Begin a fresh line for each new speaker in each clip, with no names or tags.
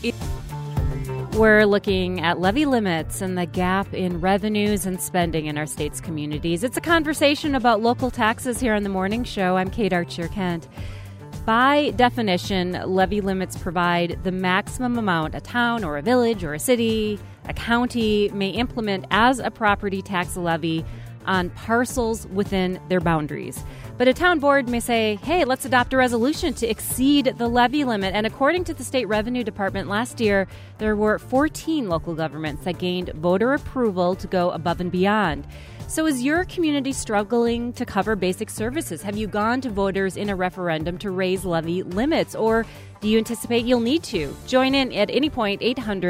We're looking at levy limits and the gap in revenues and spending in our state's communities. It's a conversation about local taxes here on The Morning Show. I'm Kate Archer-Kent. By definition, levy limits provide the maximum amount a town or a village or a city, a county may implement as a property tax levy on parcels within their boundaries. But a town board may say, hey, let's adopt a resolution to exceed the levy limit. And according to the State Revenue Department, last year, there were 14 local governments that gained voter approval to go above and beyond. So is your community struggling to cover basic services? Have you gone to voters in a referendum to raise levy limits, or do you anticipate you'll need to? Join in at any point,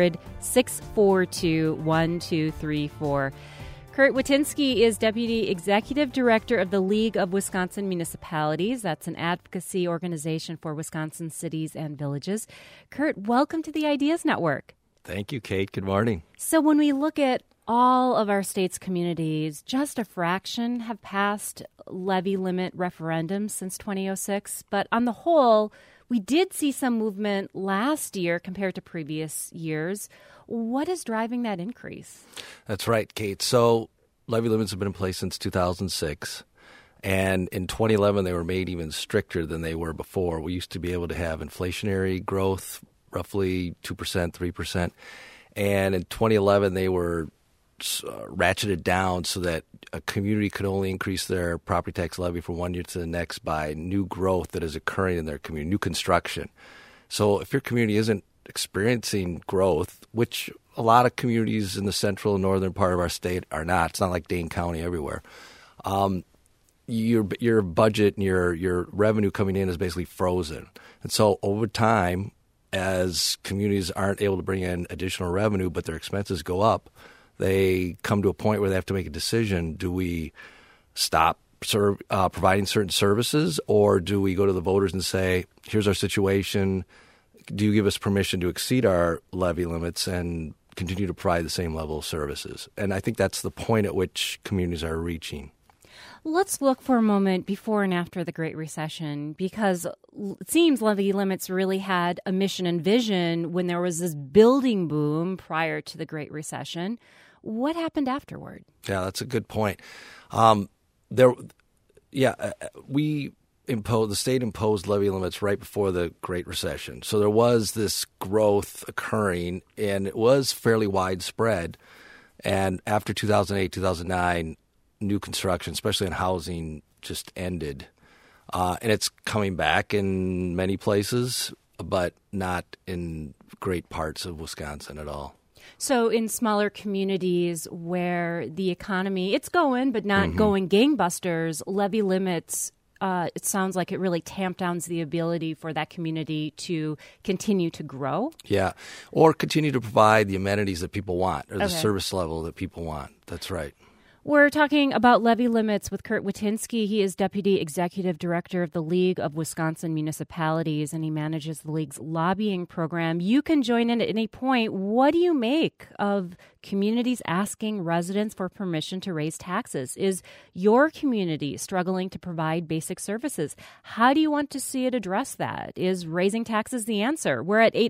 800-642-1234. Kurt Witynski is Deputy Executive Director of the League of Wisconsin Municipalities. That's an advocacy organization for Wisconsin cities and villages. Kurt, welcome to the Ideas Network.
Thank you, Kate. Good morning.
So when we look at all of our state's communities, just a fraction have passed levy limit referendums since 2006. But on the whole, we did see some movement last year compared to previous years. What is driving that increase?
That's right, Kate. So levy limits have been in place since 2006. And in 2011, they were made even stricter than they were before. We used to be able to have inflationary growth, roughly 2%, 3%. And in 2011, they were ratcheted down so that a community could only increase their property tax levy from one year to the next by new growth that is occurring in their community, new construction. So if your community isn't experiencing growth, which a lot of communities in the central and northern part of our state are not. It's not like Dane County everywhere. Your budget and your revenue coming in is basically frozen. And so over time, as communities aren't able to bring in additional revenue, but their expenses go up, they come to a point where they have to make a decision. Do we stop providing certain services, or do we go to the voters and say, here's our situation, do you give us permission to exceed our levy limits and continue to provide the same level of services? And I think that's the point at which communities are reaching.
Let's look for a moment before and after the Great Recession, because it seems levy limits really had a mission and vision when there was this building boom prior to the Great Recession. What happened afterward? Yeah,
that's a good point. The state imposed levy limits right before the Great Recession. So there was this growth occurring, and it was fairly widespread. And after 2008, 2009, new construction, especially in housing, just ended. And it's coming back in many places, but not in great parts of Wisconsin at all.
So in smaller communities where the economy, it's going, but not going gangbusters, levy limits, it sounds like it really tamp down the ability for that community to continue to grow.
Yeah, or continue to provide the amenities that people want, or the service level that people want. That's right.
We're talking about levy limits with Kurt Witynski. He is Deputy Executive Director of the League of Wisconsin Municipalities, and he manages the League's lobbying program. You can join in at any point. What do you make of communities asking residents for permission to raise taxes? Is your community struggling to provide basic services? How do you want to see it address that? Is raising taxes the answer? We're at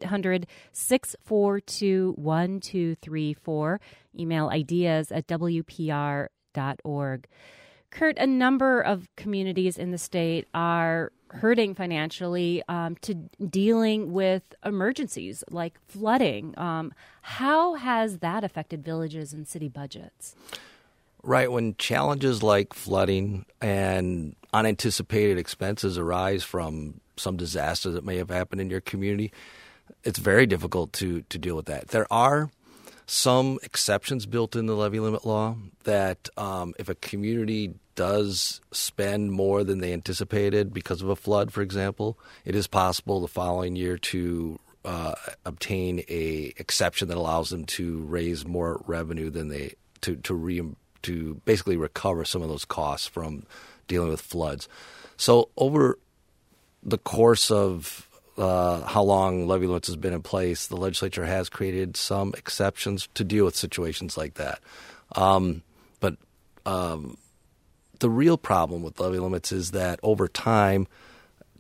800-642-1234. Email ideas@wpr.org. Kurt, a number of communities in the state are hurting financially to dealing with emergencies like flooding. How has that affected villages and city budgets?
Right. When challenges like flooding and unanticipated expenses arise from some disaster that may have happened in your community, it's very difficult to deal with that. There are some exceptions built in the levy limit law that if a community does spend more than they anticipated because of a flood, for example, it is possible the following year to obtain a exception that allows them to raise more revenue than they to basically recover some of those costs from dealing with floods. So over the course of how long levy limits has been in place, the legislature has created some exceptions to deal with situations like that. But the real problem with levy limits is that over time,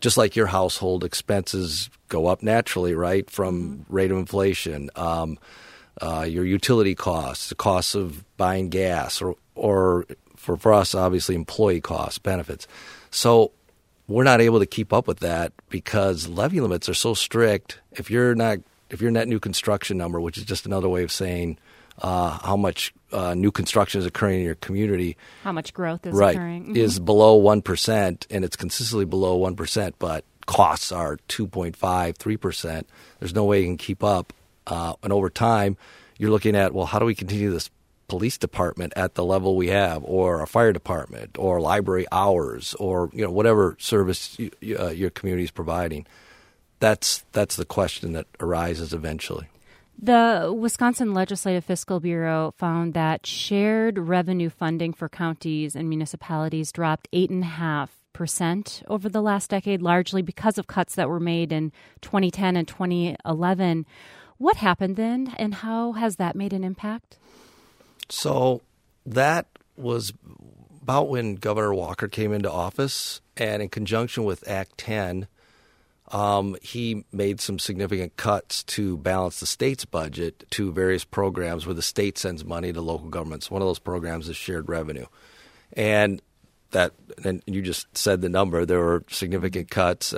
just like your household expenses go up naturally, right, from rate of inflation, your utility costs, the costs of buying gas, or for us, obviously, employee costs, benefits. So we're not able to keep up with that because levy limits are so strict. If your net new construction number, which is just another way of saying how much new construction is occurring in your community,
how much growth is occurring,
is below 1%, and it's consistently below 1%, but costs are 2.5%, 3%. There's no way you can keep up. And over time, you're looking at, well, how do we continue this police department at the level we have, or a fire department, or library hours, or whatever service your community is providing? That's the question that arises eventually.
The Wisconsin Legislative Fiscal Bureau found that shared revenue funding for counties and municipalities dropped 8.5% over the last decade, largely because of cuts that were made in 2010 and 2011. What happened then, and how has that made an impact?
So that was about when Governor Walker came into office, and in conjunction with Act 10, he made some significant cuts to balance the state's budget to various programs where the state sends money to local governments. One of those programs is shared revenue. And you just said the number. There were significant cuts.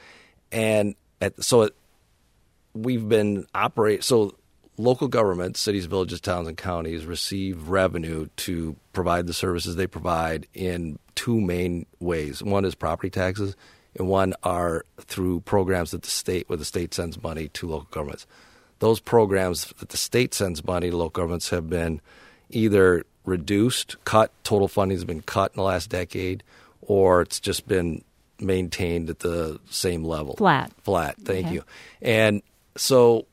We've been operating. So local governments, cities, villages, towns, and counties receive revenue to provide the services they provide in two main ways. One is property taxes, and one are through programs that where the state sends money to local governments. Those programs that the state sends money to local governments have been either reduced, cut, total funding has been cut in the last decade, or it's just been maintained at the same level.
Flat.
Thank you. And so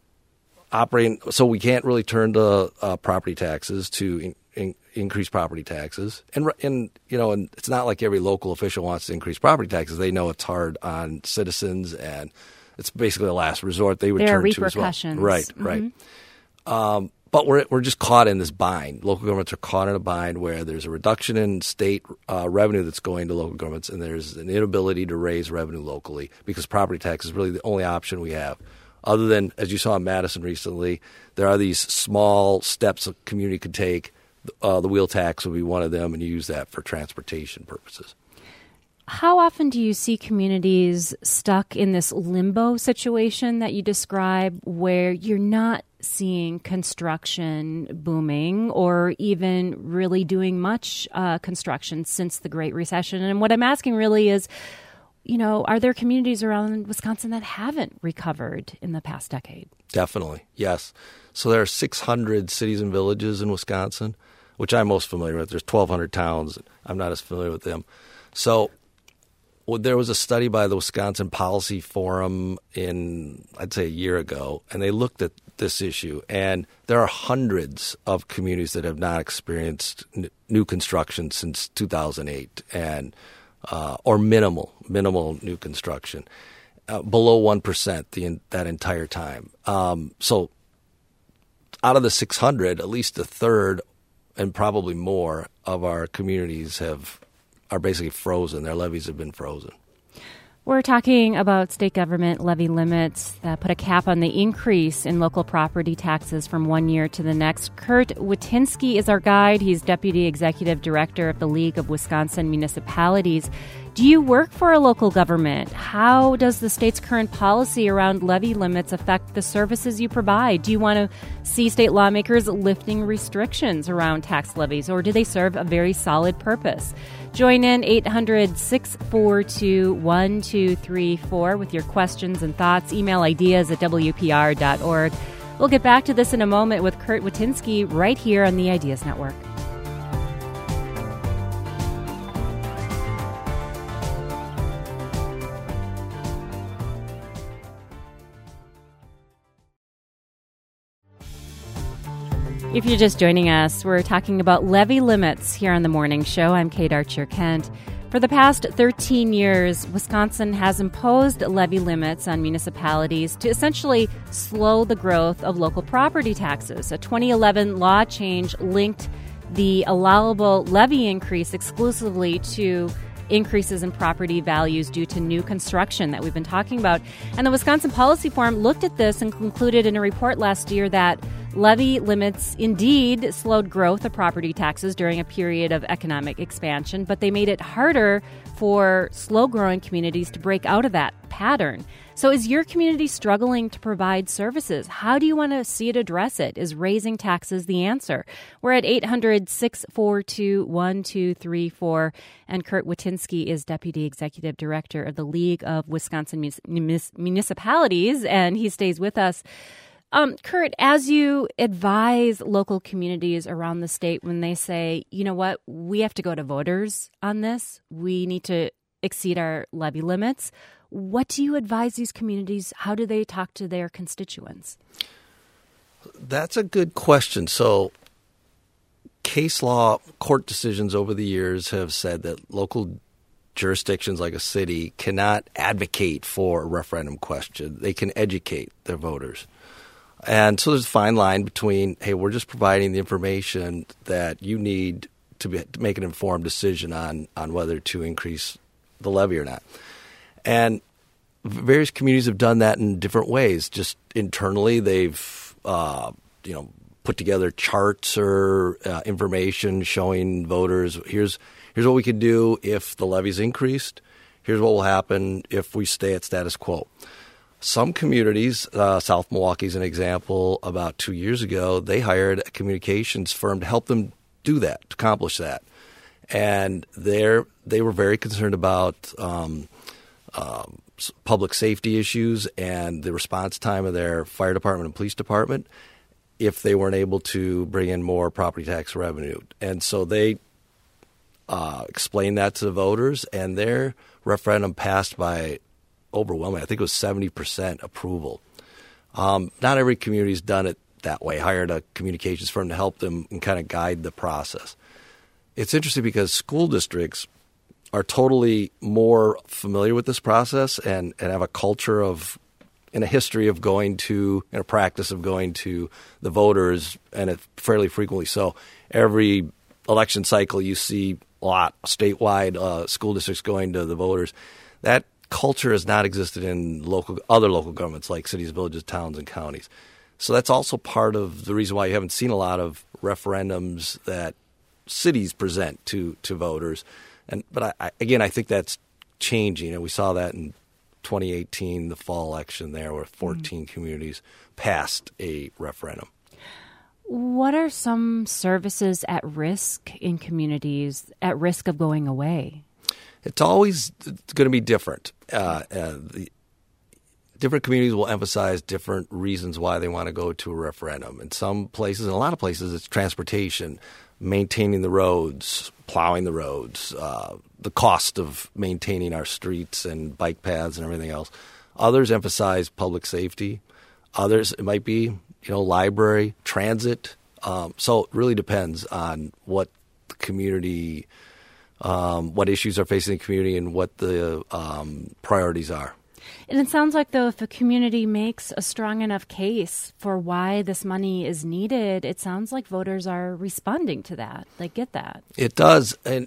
we can't really turn to property taxes to increase property taxes, and it's not like every local official wants to increase property taxes. They know it's hard on citizens, and it's basically a last resort they would
there
turn
are
to
repercussions.
as well. Right. But we're just caught in this bind. Local governments are caught in a bind where there's a reduction in state revenue that's going to local governments, and there's an inability to raise revenue locally because property tax is really the only option we have. Other than, as you saw in Madison recently, there are these small steps a community could take. The wheel tax would be one of them, and you use that for transportation purposes.
How often do you see communities stuck in this limbo situation that you describe where you're not seeing construction booming or even really doing much construction since the Great Recession? And what I'm asking really is, are there communities around Wisconsin that haven't recovered in the past decade? Definitely,
yes. So there are 600 cities and villages in Wisconsin, which I'm most familiar with. There's 1,200 towns. I'm not as familiar with them. So there was a study by the Wisconsin Policy Forum I'd say a year ago, and they looked at this issue. And there are hundreds of communities that have not experienced new construction since 2008, or minimal new construction, below 1% that entire time. So out of the 600, at least a third and probably more of our communities are basically frozen. Their levies have been frozen.
We're talking about state government levy limits that put a cap on the increase in local property taxes from one year to the next. Kurt Witynski is our guide. He's Deputy Executive Director of the League of Wisconsin Municipalities. Do you work for a local government? How does the state's current policy around levy limits affect the services you provide? Do you want to see state lawmakers lifting restrictions around tax levies, or do they serve a very solid purpose? Join in 800-642-1234 with your questions and thoughts. Email ideas at WPR.org. We'll get back to this in a moment with Kurt Witynski right here on the Ideas Network. If you're just joining us, we're talking about levy limits here on The Morning Show. I'm Kate Archer-Kent. For the past 13 years, Wisconsin has imposed levy limits on municipalities to essentially slow the growth of local property taxes. A 2011 law change linked the allowable levy increase exclusively to increases in property values due to new construction that we've been talking about. And the Wisconsin Policy Forum looked at this and concluded in a report last year that levy limits indeed slowed growth of property taxes during a period of economic expansion, but they made it harder for slow-growing communities to break out of that pattern. So is your community struggling to provide services? How do you want to see it address it? Is raising taxes the answer? We're at 800-642-1234, and Kurt Watinsky is Deputy Executive Director of the League of Wisconsin Municipalities, and he stays with us. Kurt, as you advise local communities around the state when they say, you know what, we have to go to voters on this, we need to exceed our levy limits, what do you advise these communities? How do they talk to their constituents?
That's a good question. So case law, court decisions over the years have said that local jurisdictions like a city cannot advocate for a referendum question. They can educate their voters. And so there's a fine line between, hey, we're just providing the information that you need to make an informed decision on whether to increase the levy or not. And various communities have done that in different ways. Just internally, they've put together charts or information showing voters, here's what we can do if the levy's increased. Here's what will happen if we stay at status quo. Some communities, South Milwaukee's an example, about 2 years ago, they hired a communications firm to help them do that, to accomplish that. And they were very concerned about public safety issues and the response time of their fire department and police department if they weren't able to bring in more property tax revenue. And so they explained that to the voters, and their referendum passed by overwhelming. I think it was 70% approval. Not every community's done it that way, hired a communications firm to help them and kind of guide the process. It's interesting because school districts are totally more familiar with this process and have a culture of, and a history of going to, and a practice of going to the voters, and it fairly frequently. So every election cycle you see a lot statewide school districts going to the voters. That culture has not existed in other local governments like cities, villages, towns, and counties. So that's also part of the reason why you haven't seen a lot of referendums that cities present to voters. But I think that's changing. And we saw that in 2018, the fall election there, where 14 communities passed a referendum.
What are some services at risk in communities at risk of going away?
It's always going to be different. The different communities will emphasize different reasons why they want to go to a referendum. In some places, in a lot of places, it's transportation, maintaining the roads, plowing the roads, the cost of maintaining our streets and bike paths and everything else. Others emphasize public safety. Others, it might be, library, transit. So it really depends on what the community what issues are facing the community and what the priorities are.
And it sounds like, though, if a community makes a strong enough case for why this money is needed, it sounds like voters are responding to that. They get that. It
does. And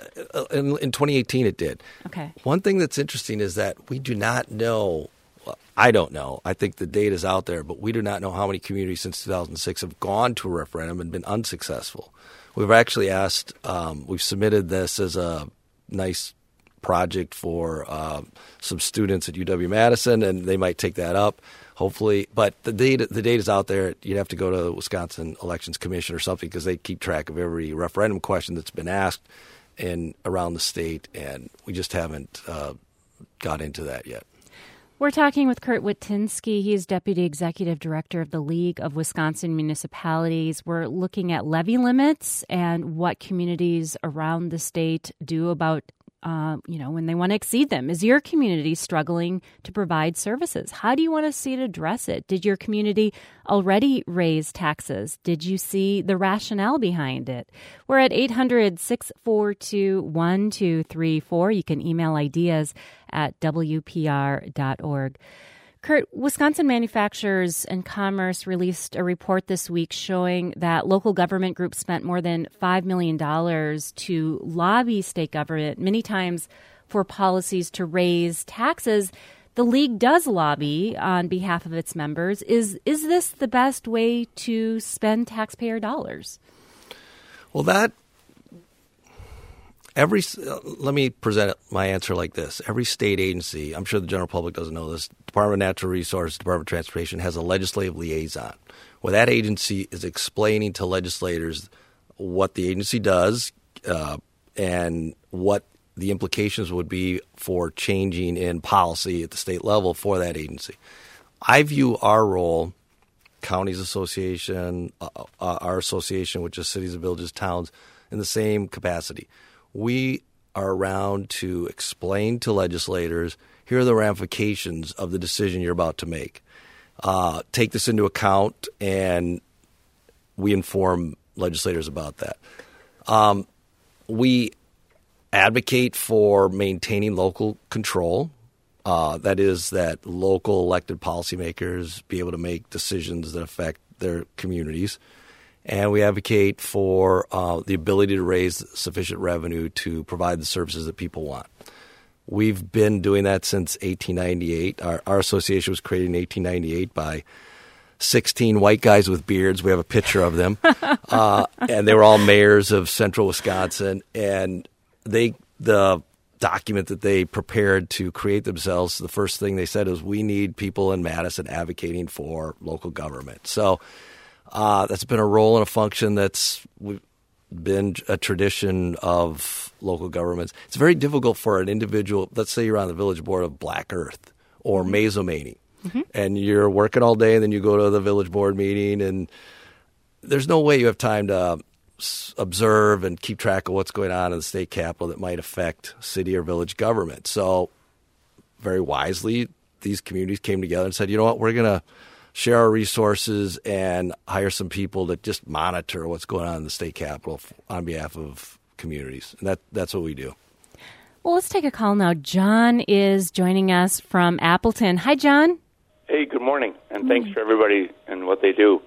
in 2018, it did.
Okay.
One thing that's interesting is that we do not know. I don't know. I think the data's out there, but we do not know how many communities since 2006 have gone to a referendum and been unsuccessful. We've actually asked, we've submitted this as a nice project for some students at UW-Madison, and they might take that up, hopefully. But the data's out there. You'd have to go to the Wisconsin Elections Commission or something because they keep track of every referendum question that's been asked around the state, and we just haven't got into that yet.
We're talking with Kurt Watinsky. He's Deputy Executive Director of the League of Wisconsin Municipalities. We're looking at levy limits and what communities around the state do about when they want to exceed them. Is your community struggling to provide services? How do you want to see it address it? Did your community already raise taxes? Did you see the rationale behind it? We're at 800-642-1234. You can email ideas at WPR.org. Kurt, Wisconsin Manufacturers and Commerce released a report this week showing that local government groups spent more than $5 million to lobby state government, many times for policies to raise taxes. The league does lobby on behalf of its members. Is this the best way to spend taxpayer dollars?
Well, let me present my answer like this. Every state agency, I'm sure the general public doesn't know this, Department of Natural Resources, Department of Transportation has a legislative liaison where that agency is explaining to legislators what the agency does and what the implications would be for changing in policy at the state level for that agency. I view our role, counties association, our association, which is cities and villages, towns, in the same capacity. We are around to explain to legislators, here are the ramifications of the decision you're about to make. Take this into account, and we inform legislators about that. We advocate for maintaining local control. That is, that local elected policymakers be able to make decisions that affect their communities. And we advocate for the ability to raise sufficient revenue to provide the services that people want. We've been doing that since 1898. Our association was created in 1898 by 16 white guys with beards. We have a picture of them. And they were all mayors of central Wisconsin. And the document that they prepared to create themselves, the first thing they said is, we need people in Madison advocating for local government. So that's been a role and a function that's been a tradition of local governments. It's very difficult for an individual, let's say you're on the village board of Black Earth or Maizomanie, and you're working all day and then you go to the village board meeting, and there's no way you have time to observe and keep track of what's going on in the state capitol that might affect city or village government. So very wisely, these communities came together and said, you know what, we're going to share our resources and hire some people to just monitor what's going on in the state capitol on behalf of communities. And that's what we do.
Well, let's take a call now. John is joining us from Appleton. Hi, John.
Hey, good morning, and thanks for everybody and what they do.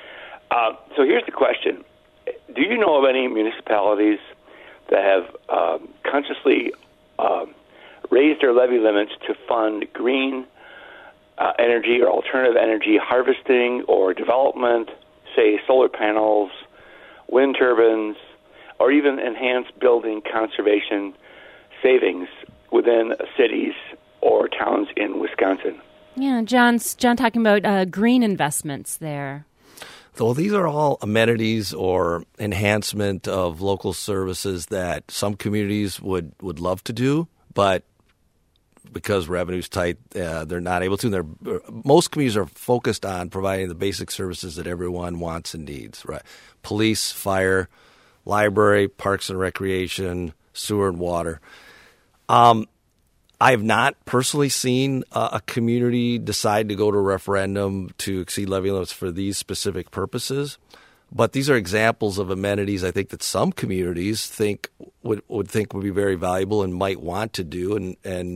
So here's the question. Do you know of any municipalities that have consciously raised their levy limits to fund green energy or alternative energy harvesting or development, say solar panels, wind turbines, or even enhanced building conservation savings within cities or towns in Wisconsin?
Yeah, John talking about green investments there.
So these are all amenities or enhancement of local services that some communities would love to do, but because revenue's tight, they're not able to. Most communities are focused on providing the basic services that everyone wants and needs, right? Police, fire, library, parks and recreation, sewer and water. I have not personally seen a community decide to go to a referendum to exceed levy limits for these specific purposes. But these are examples of amenities I think that some communities think would be very valuable and might want to do.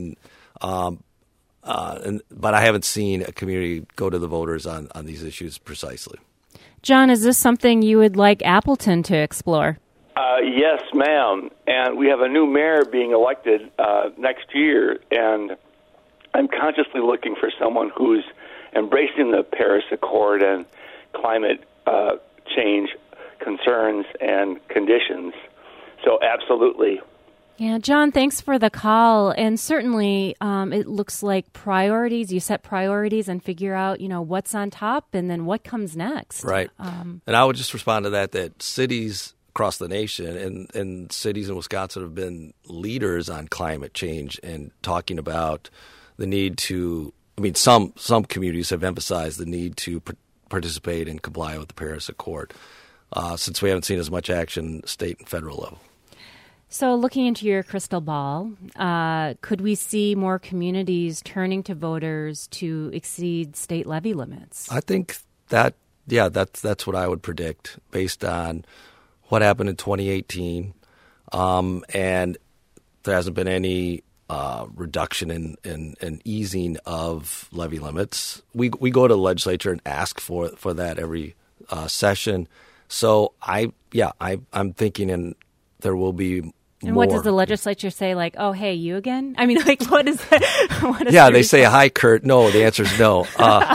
But I haven't seen a community go to the voters on these issues precisely.
John, is this something you would like Appleton to explore?
Yes, ma'am. And we have a new mayor being elected next year, and I'm consciously looking for someone who's embracing the Paris Accord and climate change concerns and conditions. So absolutely.
Yeah, John, thanks for the call. And certainly it looks like priorities, you set priorities and figure out, what's on top and then what comes next.
Right. And I would just respond to that cities across the nation and cities in Wisconsin have been leaders on climate change and talking about the need to, some communities have emphasized the need to participate and comply with the Paris Accord since we haven't seen as much action state and federal level.
So looking into your crystal ball, could we see more communities turning to voters to exceed state levy limits?
I think that's what I would predict based on what happened in 2018. And there hasn't been any reduction and easing of levy limits. We go to the legislature and ask for that every session. So I'm thinking, and there will be.
And what does the legislature say? Like, oh, hey, you again? I mean, like, what is that? What is
they say, hi, Kurt. No, the answer is no.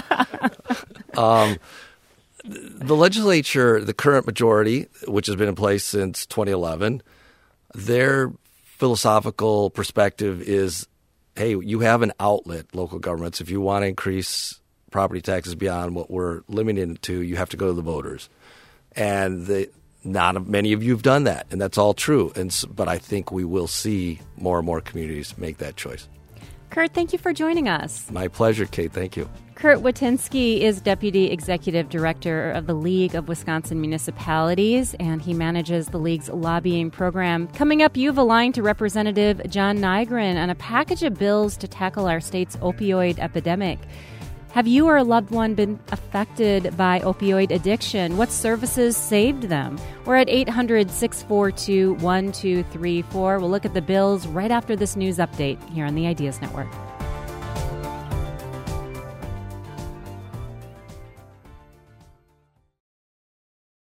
The legislature, the current majority, which has been in place since 2011, their philosophical perspective is, hey, you have an outlet, local governments. If you want to increase property taxes beyond what we're limiting it to, you have to go to the voters. And not many of you have done that, and that's all true. But I think we will see more and more communities make that choice.
Kurt, thank you for joining us.
My pleasure, Kate. Thank you.
Kurt Watinsky is Deputy Executive Director of the League of Wisconsin Municipalities, and he manages the League's lobbying program. Coming up, you have a line to Representative John Nygren on a package of bills to tackle our state's opioid epidemic. Have you or a loved one been affected by opioid addiction? What services saved them? We're at 800-642-1234. We'll look at the bills right after this news update here on the Ideas Network.